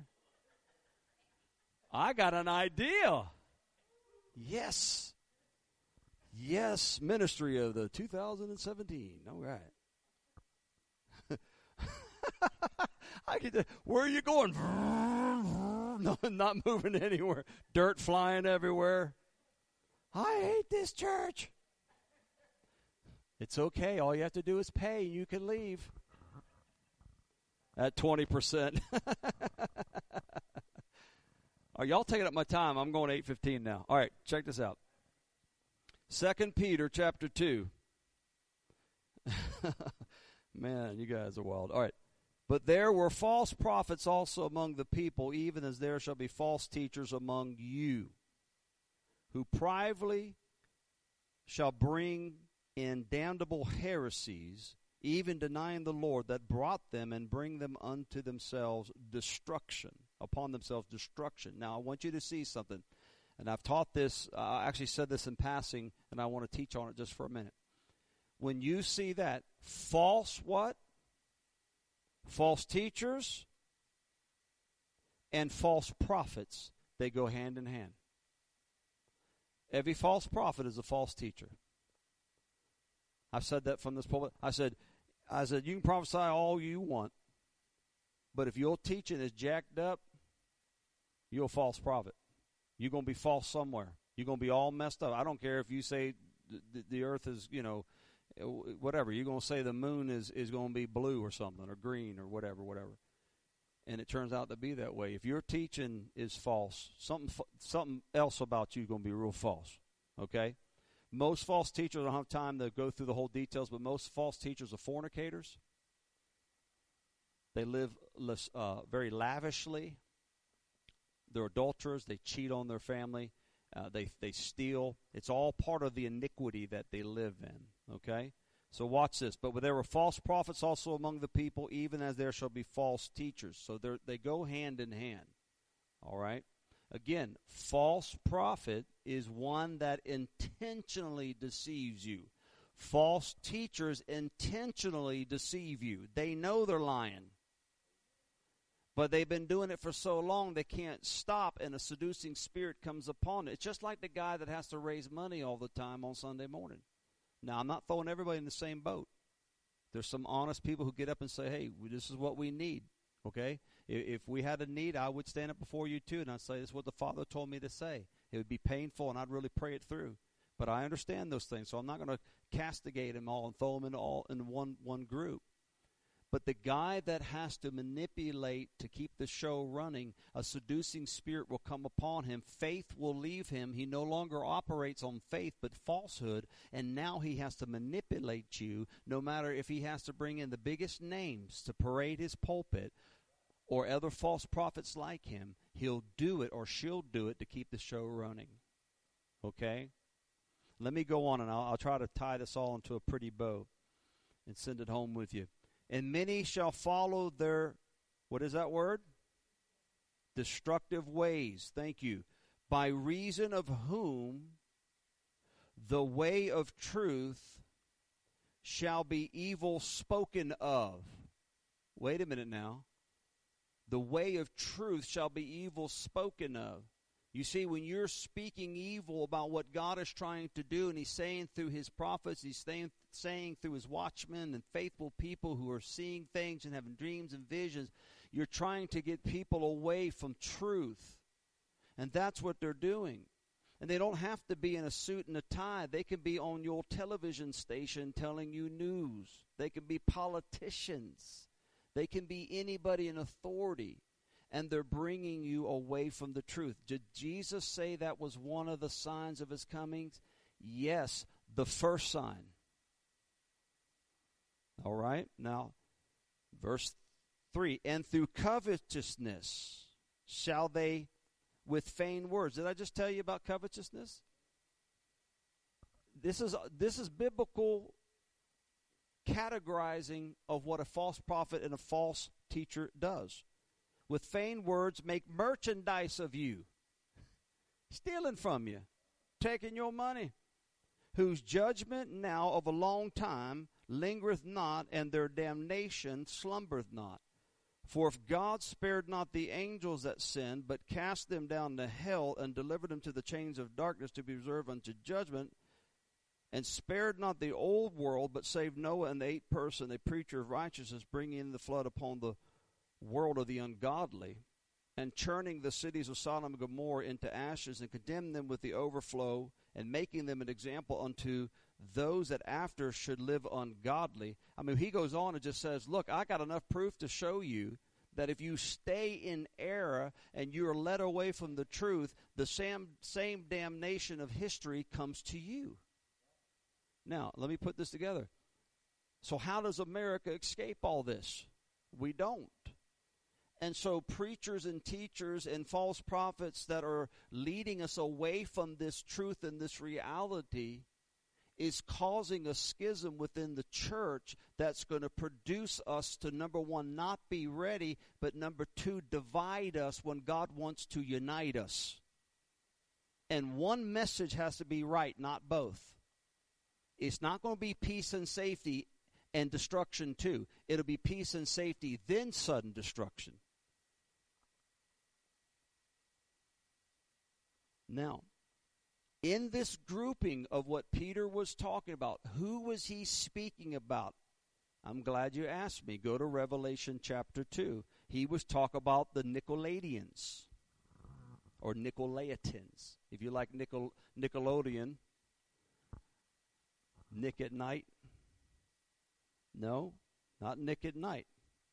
I got an idea. Yes. Yes, ministry of the two thousand seventeen. All right. I get to, where are you going? No, not moving anywhere. Dirt flying everywhere. I hate this church. It's okay. All you have to do is pay. You can leave at twenty percent. Are y'all taking up my time? I'm going eight fifteen now. All right, check this out. Second Peter chapter two. Man, you guys are wild. All right. But there were false prophets also among the people, even as there shall be false teachers among you, who privately shall bring in damnable heresies, even denying the Lord that brought them, and bring them unto themselves destruction, upon themselves destruction. Now, I want you to see something, and I've taught this, uh, I actually said this in passing, and I want to teach on it just for a minute. When you see that, false what? False teachers and false prophets, they go hand in hand. Every false prophet is a false teacher. I've said that from this pulpit. I said, I said, you can prophesy all you want, but if your teaching is jacked up, you're a false prophet. You're going to be false somewhere. You're going to be all messed up. I don't care if you say the, the earth is, you know, whatever. You're going to say the moon is, is going to be blue or something, or green, or whatever, whatever. And it turns out to be that way. If your teaching is false, something something else about you is going to be real false. Okay? Most false teachers, I don't have time to go through the whole details, but most false teachers are fornicators. They live uh, very lavishly. They're adulterers. They cheat on their family. Uh, they they steal. It's all part of the iniquity that they live in. Okay? So watch this. But there were false prophets also among the people, even as there shall be false teachers. So they go hand in hand. All right? Again, false prophet is one that intentionally deceives you. False teachers intentionally deceive you. They know they're lying. But they've been doing it for so long they can't stop, and a seducing spirit comes upon it. It's just like the guy that has to raise money all the time on Sunday morning. Now, I'm not throwing everybody in the same boat. There's some honest people who get up and say, hey, this is what we need, okay? If we had a need, I would stand up before you too, and I'd say, this is what the Father told me to say. It would be painful, and I'd really pray it through. But I understand those things, so I'm not going to castigate them all and throw them in all in one, one group. But the guy that has to manipulate to keep the show running, a seducing spirit will come upon him. Faith will leave him. He no longer operates on faith but falsehood, and now he has to manipulate you, no matter if he has to bring in the biggest names to parade his pulpit or other false prophets like him. He'll do it, or she'll do it, to keep the show running. Okay? Let me go on, and I'll, I'll try to tie this all into a pretty bow and send it home with you. And many shall follow their, what is that word? Destructive ways. Thank you. By reason of whom the way of truth shall be evil spoken of. Wait a minute now. The way of truth shall be evil spoken of. You see, when you're speaking evil about what God is trying to do, and he's saying through his prophets, he's saying, saying through his watchmen and faithful people who are seeing things and having dreams and visions, you're trying to get people away from truth. And that's what they're doing. And they don't have to be in a suit and a tie. They can be on your television station telling you news. They can be politicians. They can be anybody in authority. And they're bringing you away from the truth. Did Jesus say that was one of the signs of his comings? Yes, the first sign. All right, now, verse three. And through covetousness shall they with feigned words. Did I just tell you about covetousness? This is, this is biblical categorizing of what a false prophet and a false teacher does. With feigned words make merchandise of you, stealing from you, taking your money, whose judgment now of a long time lingereth not, and their damnation slumbereth not. For if God spared not the angels that sinned, but cast them down to hell, and delivered them to the chains of darkness to be reserved unto judgment, and spared not the old world, but saved Noah and the eighth person, a preacher of righteousness, bringing in the flood upon the world of the ungodly, and churning the cities of Sodom and Gomorrah into ashes, and condemning them with the overflow, and making them an example unto those that after should live ungodly. I mean, he goes on and just says, look, I got enough proof to show you that if you stay in error and you are led away from the truth, the same, same damnation of history comes to you. Now, let me put this together. So how does America escape all this? We don't. And so preachers and teachers and false prophets that are leading us away from this truth and this reality is causing a schism within the church that's going to produce us to, number one, not be ready, but number two, divide us when God wants to unite us. And one message has to be right, not both. It's not going to be peace and safety and destruction too. It'll be peace and safety, then sudden destruction. Now, in this grouping of what Peter was talking about, who was he speaking about? I'm glad you asked me. Go to Revelation chapter two. He was talking about the Nicolaitans or Nicolaitans. If you like Nicol- Nickelodeon, Nick at Night. No, not Nick at Night.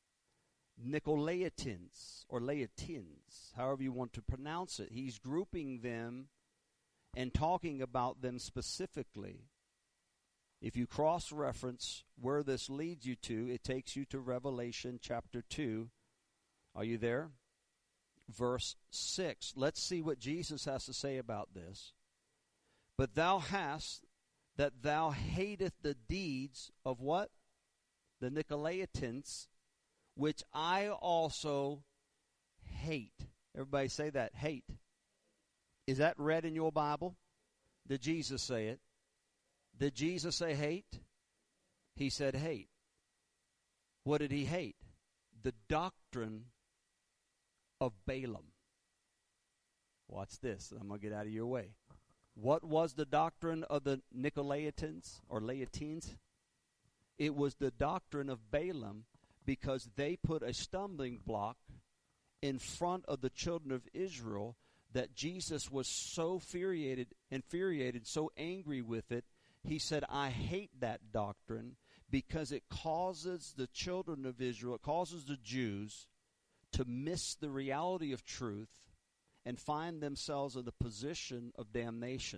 Nicolaitans or Laitins, however you want to pronounce it. He's grouping them and talking about them specifically. If you cross-reference where this leads you to, it takes you to Revelation chapter two. Are you there? Verse six. Let's see what Jesus has to say about this. But thou hast that thou hateth the deeds of what? The Nicolaitans, which I also hate. Everybody say that, hate. Is that read in your Bible? Did Jesus say it? Did Jesus say hate? He said hate. What did he hate? The doctrine of Balaam. Watch this. I'm going to get out of your way. What was the doctrine of the Nicolaitans or Laitines? It was the doctrine of Balaam, because they put a stumbling block in front of the children of Israel that Jesus was so infuriated, infuriated, so angry with it. He said, I hate that doctrine because it causes the children of Israel, it causes the Jews to miss the reality of truth and find themselves in the position of damnation.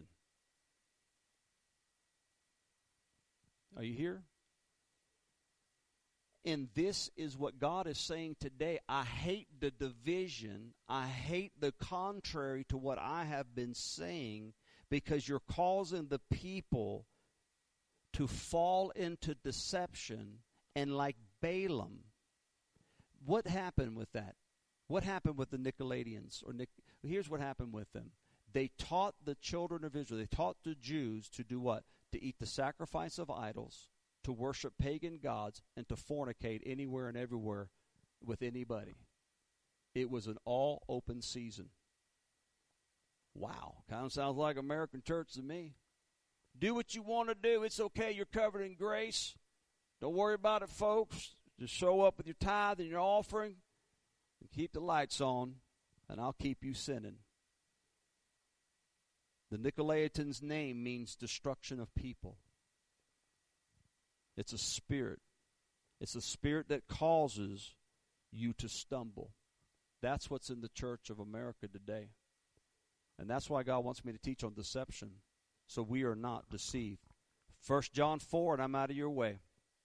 Are you here? And this is what God is saying today. I hate the division. I hate the contrary to what I have been saying, because you're causing the people to fall into deception. And like Balaam, what happened with that? What happened with the Nicolaitans? Or Nic- Here's what happened with them. They taught the children of Israel, they taught the Jews to do what? To eat the sacrifice of idols, to worship pagan gods, and to fornicate anywhere and everywhere with anybody. It was an all open season. Wow. Kind of sounds like American church to me. Do what you want to do. It's okay. You're covered in grace. Don't worry about it, folks. Just show up with your tithe and your offering and keep the lights on, and I'll keep you sinning. The Nicolaitans' name means destruction of people. It's a spirit. It's a spirit that causes you to stumble. That's what's in the church of America today. And that's why God wants me to teach on deception, so we are not deceived. First John four, and I'm out of your way.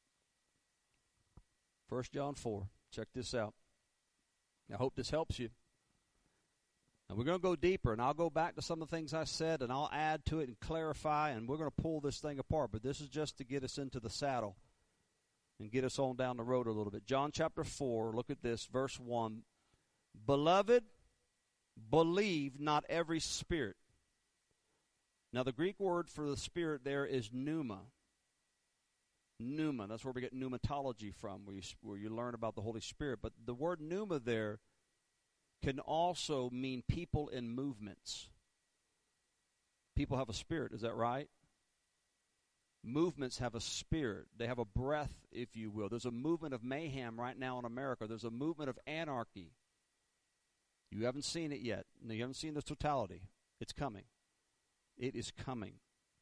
First John four. Check this out. I hope this helps you. And we're going to go deeper, and I'll go back to some of the things I said, and I'll add to it and clarify, and we're going to pull this thing apart. But this is just to get us into the saddle and get us on down the road a little bit. John chapter four, look at this, verse one. Beloved, believe not every spirit. Now, the Greek word for the spirit there is pneuma. Pneuma, that's where we get pneumatology from, where you, where you learn about the Holy Spirit. But the word pneuma there can also mean people in movements. People have a spirit, is that right? Movements have a spirit. They have a breath, if you will. There's a movement of mayhem right now in America. There's a movement of anarchy. You haven't seen it yet. No, you haven't seen the totality. It's coming. It is coming.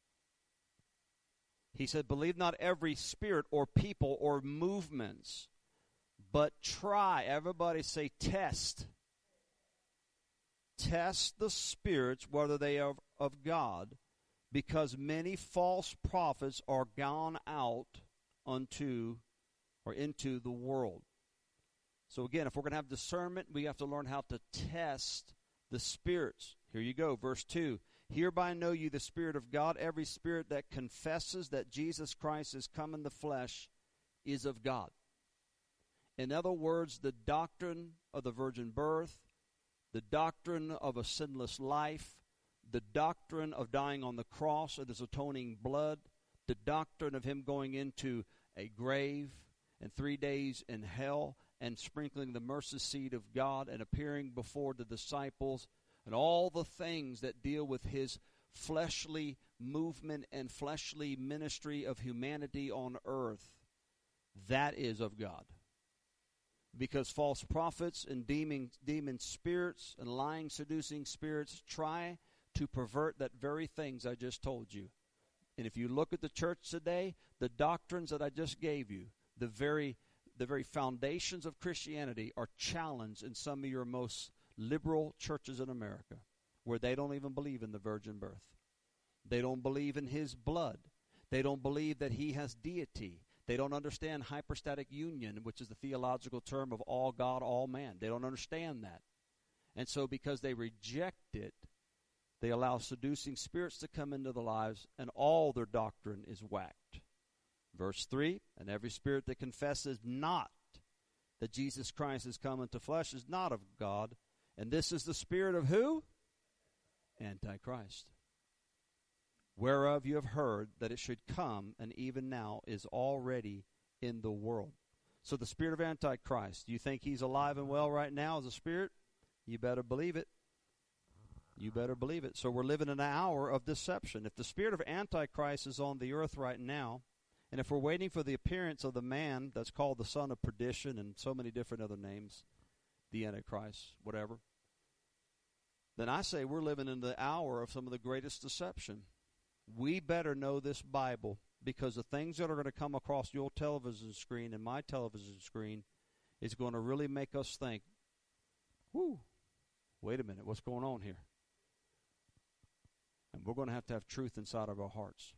He said, believe not every spirit or people or movements, but try. Everybody say test. Test the spirits, whether they are of God, because many false prophets are gone out unto or into the world. So again, if we're going to have discernment, we have to learn how to test the spirits. Here you go, verse two. Hereby know you the Spirit of God. Every spirit that confesses that Jesus Christ is come in the flesh is of God. In other words, the doctrine of the virgin birth, the doctrine of a sinless life, the doctrine of dying on the cross of his atoning blood, the doctrine of him going into a grave and three days in hell and sprinkling the mercy seat of God and appearing before the disciples, and all the things that deal with his fleshly movement and fleshly ministry of humanity on earth, that is of God. Because false prophets and demon, demon spirits and lying, seducing spirits try to pervert that very things I just told you. And if you look at the church today, the doctrines that I just gave you, the very the very foundations of Christianity are challenged in some of your most liberal churches in America, where they don't even believe in the virgin birth. They don't believe in his blood. They don't believe that he has deity. They don't understand hypostatic union, which is the theological term of all God, all man. They don't understand that. And so because they reject it, they allow seducing spirits to come into their lives, and all their doctrine is whacked. Verse three, and every spirit that confesses not that Jesus Christ is come into flesh is not of God. And this is the spirit of who? Antichrist. Whereof you have heard that it should come, and even now is already in the world. So the spirit of Antichrist, do you think he's alive and well right now as a spirit? You better believe it. You better believe it. So we're living in an hour of deception. If the spirit of Antichrist is on the earth right now, and if we're waiting for the appearance of the man that's called the son of perdition and so many different other names, the Antichrist, whatever, then I say we're living in the hour of some of the greatest deception. We better know this Bible, because the things that are going to come across your television screen and my television screen is going to really make us think, whoo, wait a minute, what's going on here? And we're going to have to have truth inside of our hearts.